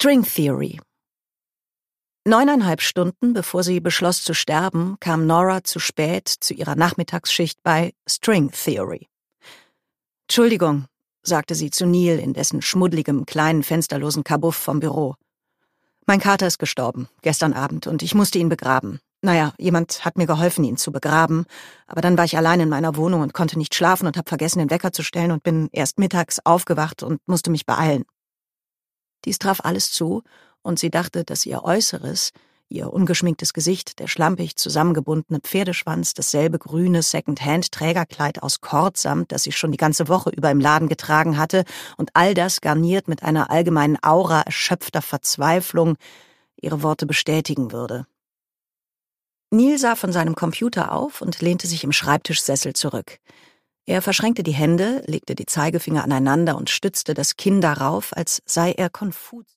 String Theory. 9,5 Stunden, bevor sie beschloss zu sterben, kam Nora zu spät zu ihrer Nachmittagsschicht bei String Theory. »Entschuldigung«, sagte sie zu Neil in dessen schmuddligem, kleinen, fensterlosen Kabuff vom Büro. »Mein Kater ist gestorben, gestern Abend, und ich musste ihn begraben. Naja, jemand hat mir geholfen, ihn zu begraben, aber dann war ich allein in meiner Wohnung und konnte nicht schlafen und habe vergessen, den Wecker zu stellen und bin erst mittags aufgewacht und musste mich beeilen.« Dies traf alles zu, und sie dachte, dass ihr Äußeres, ihr ungeschminktes Gesicht, der schlampig zusammengebundene Pferdeschwanz, dasselbe grüne Second-Hand-Trägerkleid aus Kordsamt, das sie schon die ganze Woche über im Laden getragen hatte, und all das garniert mit einer allgemeinen Aura erschöpfter Verzweiflung, ihre Worte bestätigen würde. Neil sah von seinem Computer auf und lehnte sich im Schreibtischsessel zurück. Er verschränkte die Hände, legte die Zeigefinger aneinander und stützte das Kinn darauf, als sei er konfus.